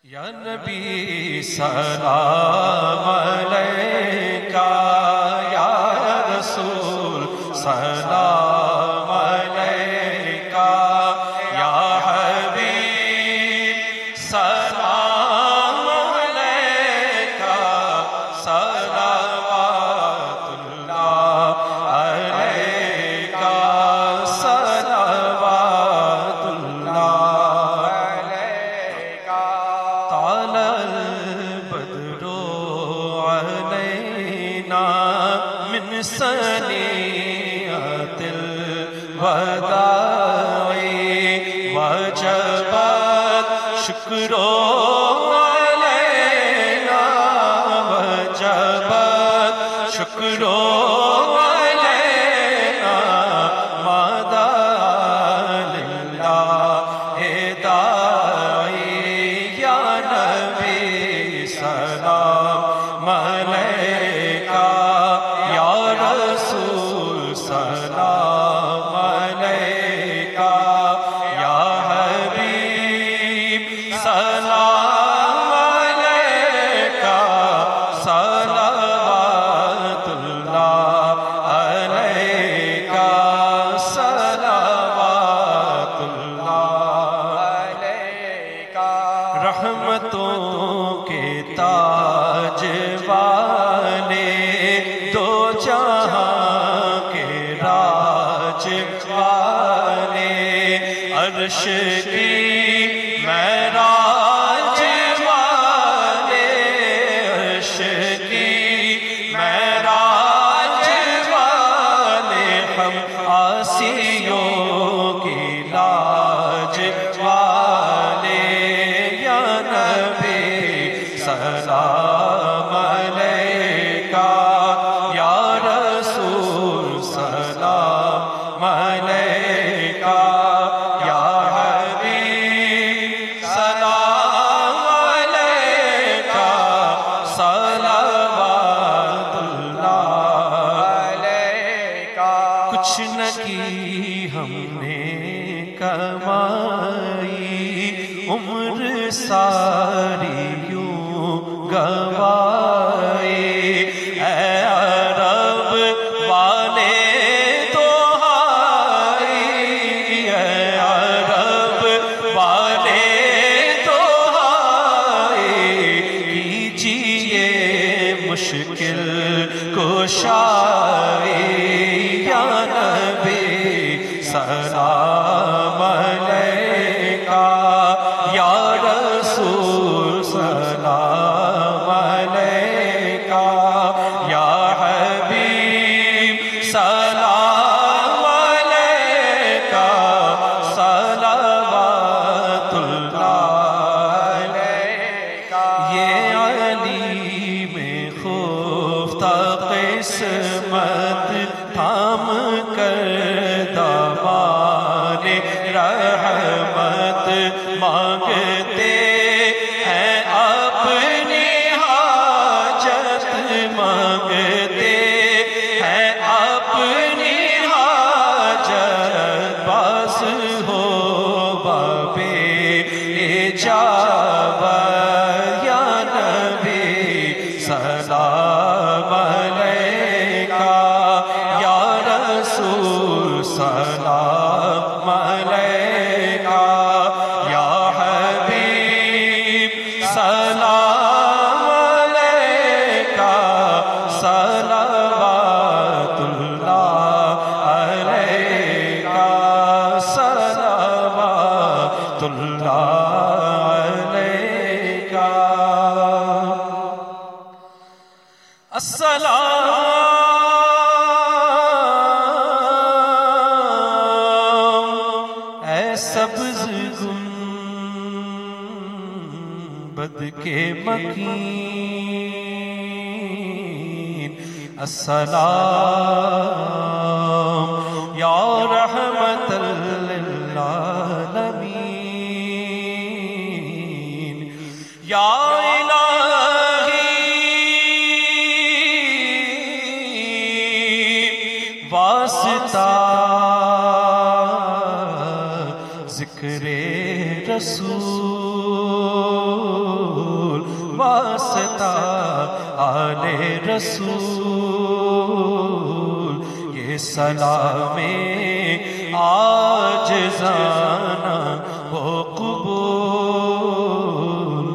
یا نبی سلام علیکہ، یا رسول سلام علیکہ، یا حبیب سلام علیکہ، صلوات اللہ علیکہ، صلوات اللہ علیکہ۔ طلع البدر علینا من ثنیۃ الوداع، وجبت شکر علینا، وجبت شکر علینا، مدى للہ داعی۔ یا نبی سلام علیکہ، یا رسول سلام علیکہ، یا حبیب سلام علیکہ، صلوات اللہ علیکہ، صلوات اللہ علیکہ۔ رحمتوں کے تاج والے، دو جہاں کے راج والے، عرش کی معراج والے، عرش کی معراج والے، ہم عاصیوں کی لاج والے۔ یا نبی سلام علیکہ، یا رسول سلام علیکہ، یا حبیب سلام علیکہ، صلوات اللہ علیکہ۔ کچھ نہ کی ہم نے کمائی، عمر ساری یوں گوائی، اے عرب والے دہائی، اے عرب والے دہائی، کیجیے مشکل کشائی۔ یا نبی سلام علیکہ، یا رسول سلام علیکہ، یا حبیب سلام علیکہ، صلوات اللہ علیکہ۔ یہ علی میں خفتہ قسمت، تھام کر دامان رحمت، مانگتے ہیں اپنی حاجت، مانگتے ہیں اپنی حاجت، باز ہو بابے اجابت۔ یا نبی سلام علیکہ، یا رسول سلام علیکہ، یا حبیب سلام علیکہ، صلوات اللہ علیکہ، صلوات اللہ علیکہ۔ السلام اے سبز گنبد کے مکین، السلام یا رحمت للعالمین، یا واسطہ ذکر رسول واسطہ آل رسول، یہ سلام عاجزاں